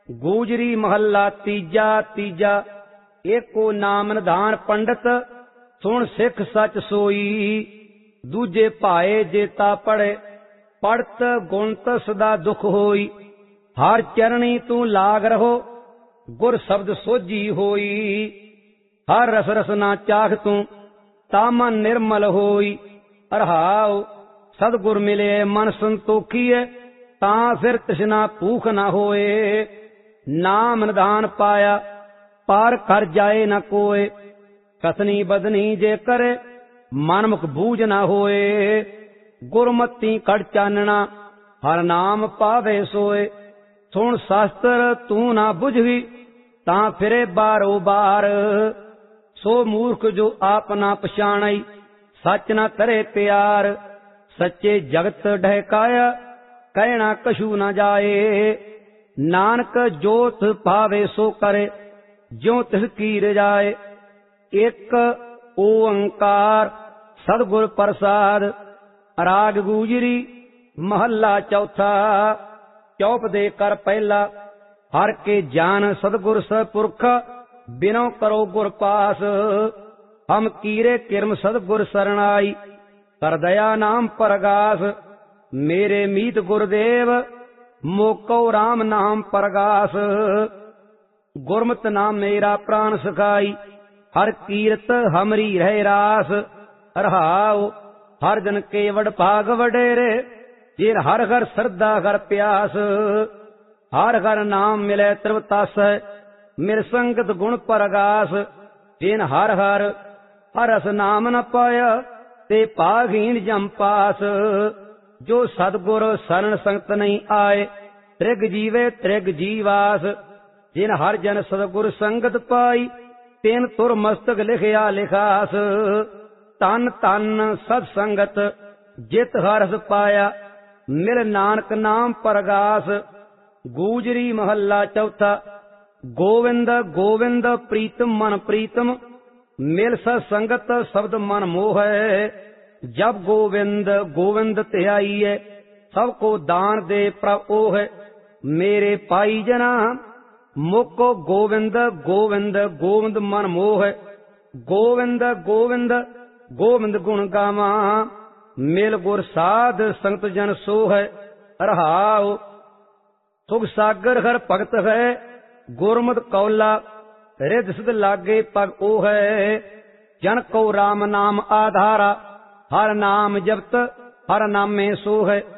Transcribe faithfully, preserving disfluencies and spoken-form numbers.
ਗੂਜਰੀ ਮਹੱਲਾ ਤੀਜਾ ਤੀਜਾ। ਏਕੋ ਨਾਮ ਨਿਧਾਨ ਪੰਡਤ ਸੁਣ ਸਿੱਖ ਸੱਚ ਸੋਈ। ਦੂਜੇ ਭਾਏ ਜੇਤਾ ਪੜ੍ਹੇ ਪੜਤ ਗੁਣਤ ਸਦਾ ਦੁਖ ਹੋਈ। ਹਰ ਚਰਣੀ ਤੂੰ ਲਾਗ ਰਹੋ ਗੁਰ ਸ਼ਬਦ ਸੋਝੀ ਹੋਈ। ਹਰ ਰਸ ਰਸ ਨਾ ਚਾਖ ਤੂੰ ਤਾ ਮਨ ਨਿਰਮਲ ਹੋਈ। ਰਹਾਉ ਸਤਿਗੁਰ ਮਿਲੇ ਮਨ ਸੰਤੋਖੀਏ ਤਾਂ ਫਿਰ ਤ੍ਰਿਸ਼ਨਾ ਭੂਖ ਨਾ ਹੋਏ। ਨਾਮ ਨਿਧਾਨ ਪਾਇਆ ਪਾਰ ਕਰ ਜਾਏ ਨਾ ਕੋਏ। ਕਥਨੀ ਬਦਨੀ ਜੇ ਕਰੇ ਮਨ ਮੁਖ ਬੂਝ ਨਾ ਹੋਏ। ਗੁਰਮਤੀ ਕੜ ਚਾਨਣਾ ਹਰ ਨਾਮ ਪਾਵੇ ਸੋਏ। ਸੁਣ ਸ਼ਾਸਤਰ ਤੂੰ ਨਾ ਬੁਝਵੀ ਤਾਂ ਫਿਰੇ ਬਾਰੋ ਬਾਰ। ਸੋ ਮੂਰਖ ਜੋ ਆਪ ਨਾ ਪਛਾਣਈ ਸੱਚ ਨਾ ਕਰੇ ਪਿਆਰ। ਸੱਚੇ ਜਗਤ ਢਹਿਕਾਇਆ ਕਹਿਣਾ ਕਛੂ ਨਾ ਜਾਏ। ਨਾਨਕ ਜੋਤ ਭਾਵੇ ਸੋ ਕਰੇ ਜਿਉ ਤਿਸ ਕੀ ਰਜਾਏ। ਇੱਕ ਓੰਕਾਰ ਸਤਿਗੁਰ ਪ੍ਰਸਾਦ। ਰਾਗ ਗੂਜਰੀ ਮਹੱਲਾ ਚੌਥਾ। ਚੌਪ ਦੇ ਕਰ ਪਹਿਲਾ ਹਰ ਕੇ ਜਾਨ ਸਤਿਗੁਰ ਸਪੁਰਖ ਬਿਨੋ ਕਰੋ ਗੁਰ ਪਾਸ। ਹਮ ਕੀਰੇ ਕਿਰਮ ਸਤਿਗੁਰ ਸਰਣਾਈ ਕਰ ਦਇਆ ਨਾਮ ਪਰਗਾਸ। ਮੇਰੇ ਮੀਤ ਗੁਰਦੇਵ ਮੋਕੋ ਰਾਮ ਨਾਮ ਪਰਗਾਸ। ਗੁਰਮਤਿ ਨਾਮ ਮੇਰਾ ਪ੍ਰਾਨ ਸਖਾਈ ਹਰ ਕੀਰਤ ਹਮਰੀ ਰਹਿ ਰਾਸ। ਰਹਾਉ ਹਰ ਜਨ ਕੇਵੜ ਭਾਗ ਵਡੇਰੇ ਜਿਨ ਹਰ ਹਰ ਸਰਦਾ ਹਰ ਪਿਆਸ। ਹਰ ਹਰ ਨਾਮ ਮਿਲੇ ਤ੍ਰਿਵਤਾਸ ਮਿਰ ਸੰਗਤ ਗੁਣ ਪਰਗਾਸ। ਜਿਨ ਹਰ ਹਰ ਹਰਸ ਨਾਮ ਨ ਪਾਇਆ ਤੇ ਭਾਗਹੀਣ ਜਮ ਪਾਸ। ਜੋ ਸਤਿਗੁਰ ਸਰਣ ਸੰਗਤ ਨਹੀਂ ਆਏ ਤ੍ਰਿਗ ਜੀਵੇ ਤ੍ਰਿਗ ਜੀਵਾਸ। ਜਿਨ ਹਰ ਜਨ ਸਤਿਗੁਰ ਸੰਗਤ ਪਾਈ ਤਿਨ ਤੁਰ ਮਸਤਕ ਲਿਖਿਆ ਲਿਖਾਸ। ਤਨ ਤਨ ਸਤ ਸੰਗਤ ਜਿਤ ਹਰਸ ਪਾਇਆ ਮਿਲ ਨਾਨਕ ਨਾਮ ਪਰਗਾਸ। ਗੂਜਰੀ ਮਹੱਲਾ ਚੌਥਾ। ਗੋਵਿੰਦ ਗੋਵਿੰਦ ਪ੍ਰੀਤਮ ਮਨ ਪ੍ਰੀਤਮ ਮਿਲ ਸਤ ਸੰਗਤ ਸ਼ਬਦ ਮਨ ਮੋਹੈ। ਜਬ ਗੋਵਿੰਦ ਗੋਵਿੰਦ ਧਿਆਈਐ ਸਭ ਕੋ ਦਾਨ ਦੇ ਪ੍ਰਭ ਉਹ ਹੈ। ਮੇਰੇ ਪਾਈ ਜਨਾ ਮੁਕੋ ਗੋਵਿੰਦ ਗੋਵਿੰਦ ਗੋਵਿੰਦ ਮਨ ਮੋਹ। ਗੋਵਿੰਦ ਗੋਵਿੰਦ ਗੋਵਿੰਦ ਗੁਣ ਗਾਵਾਂ ਮਿਲ ਗੁਰ ਸਾਧ ਸੰਗਤ ਜਨ ਸੋਹ। ਰਹਾਉ ਸੁਖ ਸਾਗਰ ਹਰ ਭਗਤ ਹੈ ਗੁਰਮਤਿ ਕੌਲਾ ਰਿਧ ਸਿਧ ਲਾਗੇ ਪਗ ਉਹ ਹੈ। ਜਨ ਕੋ ਰਾਮ ਨਾਮ ਆਧਾਰਾ ਹਰ ਨਾਮ ਜਪਤ ਹਰ ਨਾਮੇ ਸੋ ਹੈ।